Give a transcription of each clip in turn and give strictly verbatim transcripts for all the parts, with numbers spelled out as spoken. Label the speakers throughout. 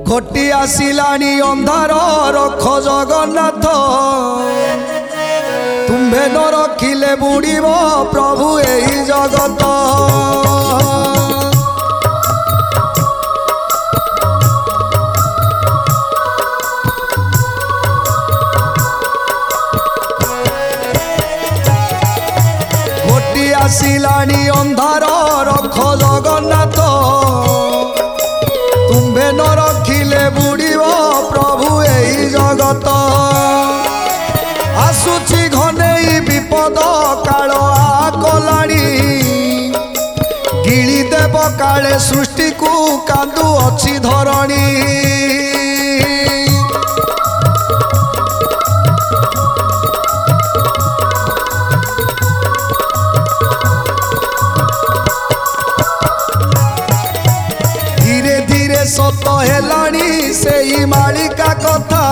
Speaker 1: घोटी आसिलानी अंधार रख जगन्नाथ तुम्भे न रखिले बुड़ीब प्रभु एही जगत। घोटी आसिलानी अंधार रख जगन्नाथ तुम्भे न रखिले बुड़ीब प्रभु एही जगत। आसुची घनेई विपद काल आकलाणी गिली देव काले सृष्टि को कांदु अछि धरणी। सत हेलानी सेई मालिका कथा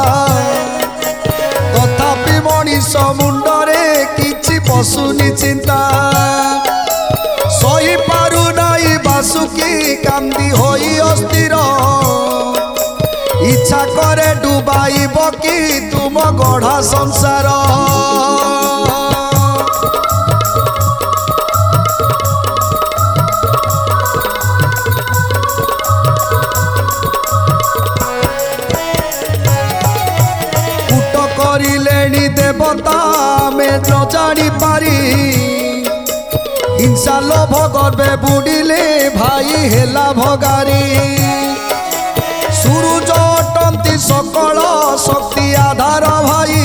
Speaker 1: तथापि मनीष मुंडरे किछि पशुनी चिंता सही पारु नाई बासुकी कांदी होई अस्थिर इच्छा करे डुबाइब कि तुम गढ़ा संसार। देवता में न जानी पारी हिंसा लोभ गर्वे बुड़िले भाई हेला भगारी। सूरज अटंती सकल शक्ति आधार भाई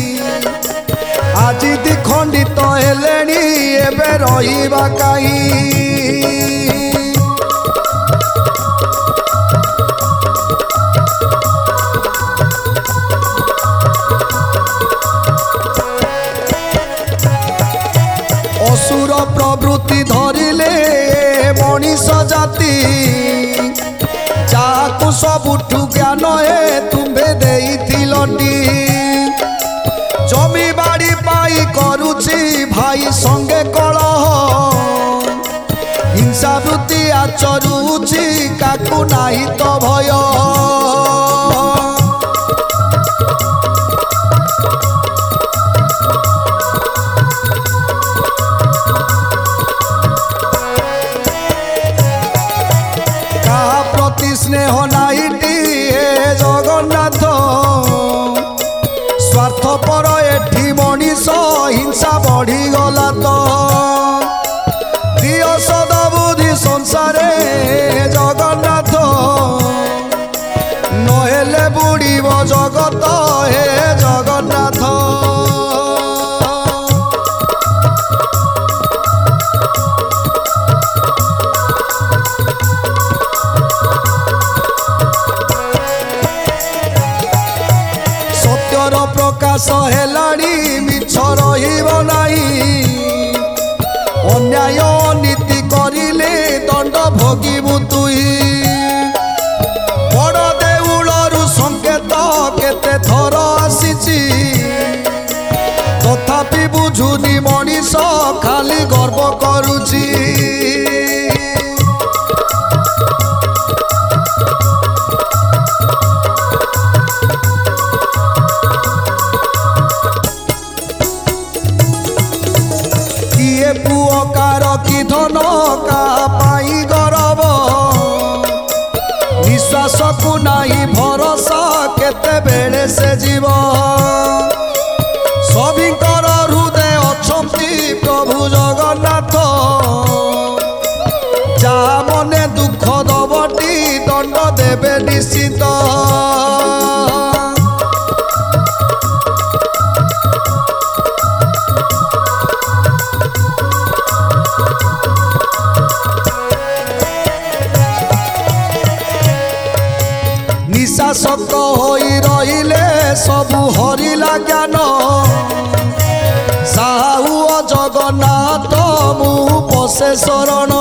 Speaker 1: आज दिखंडित हेलेनी एबे रहिबा काई। असुर प्रवृत्ति धरिले मनीष जाति जाकु सबुठु ज्ञान हे तुम्भे देइथिलटी जमी बाड़ी पाई करुछि भाई संगे कलह हिंसा वृत्ति आचरुछि काकु नाही तो भय। स्नेह नाइटी हे जगन्नाथ स्वार्थपर एठी मनीष हिंसा बढ़ी गला तो दिय सदाबुद्धि संसारे जगन्नाथ नहेले बुड़ीब जगत हे जगन्नाथ। प्रकाश हेलानी मिछ रहिब नाही अन्याय नीति करिले दंड भोगिबु तुई बड़ देउलरु संकेत केते थर आसीची तथापि बुझुनी मनीष खाली गर्व करुची। पुअकार कि धन का पाई गरब विश्वास को नाही भरोसा केते बेले से जीव सभिंकर हृदय अछंती प्रभु जगन्नाथ जा मने दुख दबटी दंड देवे निश्चित। निशासक्त होई रहिले सबु हरिला ज्ञान साहु जगन्नाथ मु पसे शरण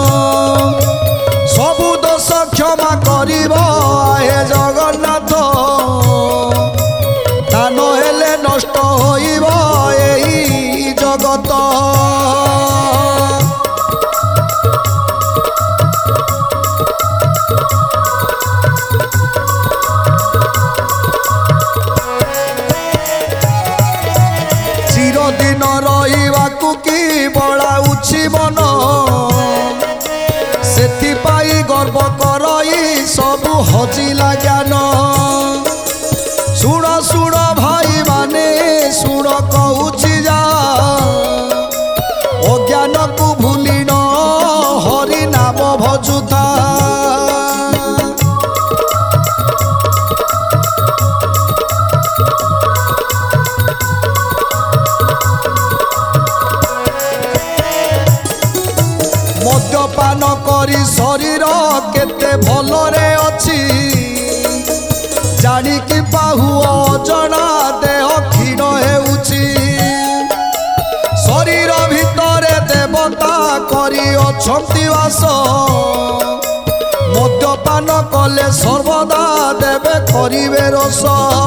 Speaker 1: सबु दोष क्षमा करिब हे जगन्नाथ दान हेले नष्ट होइब एही जगत। एथिपाई गर्व करई सबु हजिला ज्ञान शुण शुण भाई माने शुण कहूची जा अज्ञान को भूली न हरि नाम भजुता मद्यपान करी शरीर केते भलरे अछि जानिकी पाहु अजना देह क्षीण हेउछि शरीर भितरे देवता करी अछंती वास मद्यपान कले सर्वदा देवे करिवे रस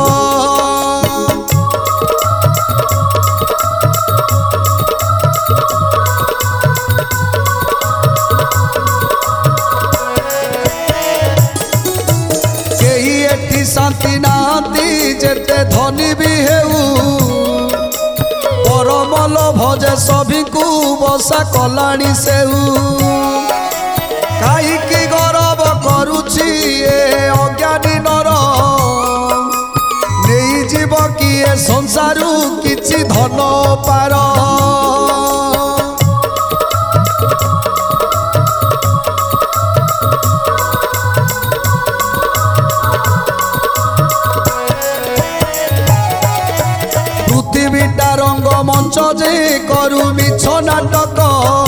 Speaker 1: शांति नाती जेते धनी भी हेउ परमल भजे सभी को बसा कलाणी सेउ काईकी गौरव करुछि ए अज्ञानी नर नहीं जीव किए संसारू किछि धन पार पृथ्वीटा रंग मंच जे करू मिछ नाटक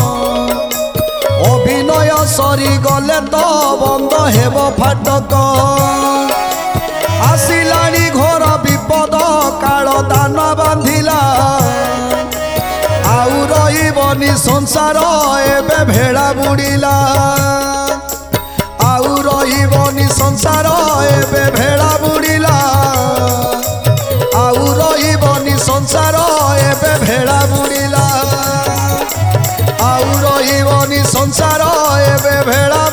Speaker 1: अभिनय सरी गले तो बंद हेब फाटक आसिलानी घोर विपद काल दान बांधिला आउ रहिबनी संसार एबे भेड़ा बुड़िला आउ रहिबनी संसार एबे भेड़ा बुड़िला आउ रहिबनी संसार एबे भेड़ा बुड़िला आउ रहिबनी संसार एबे भेड़ा